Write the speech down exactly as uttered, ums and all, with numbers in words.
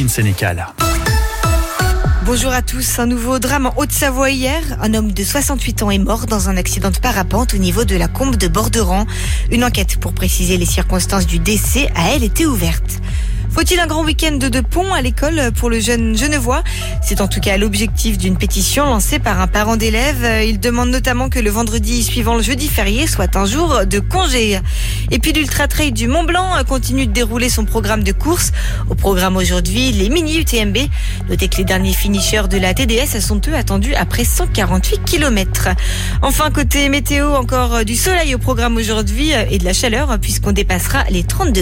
Caroline Sénécal. Bonjour à tous. Un nouveau drame en Haute-Savoie hier. Un homme de soixante-huit ans est mort dans un accident de parapente au niveau de la combe de Borderan. Une enquête pour préciser les circonstances du décès a, elle, été ouverte. Faut-il un grand week-end de pont à l'école pour le jeune Genevois ? C'est en tout cas l'objectif d'une pétition lancée par un parent d'élève. Il demande notamment que le vendredi suivant le jeudi férié soit un jour de congé. Et puis l'Ultra Trail du Mont Blanc continue de dérouler son programme de course. Au programme aujourd'hui, les mini U T M B. Notez que les derniers finishers de la T D S sont eux attendus après cent quarante-huit kilomètres. Enfin, côté météo, encore du soleil au programme aujourd'hui et de la chaleur puisqu'on dépassera les trente degrés.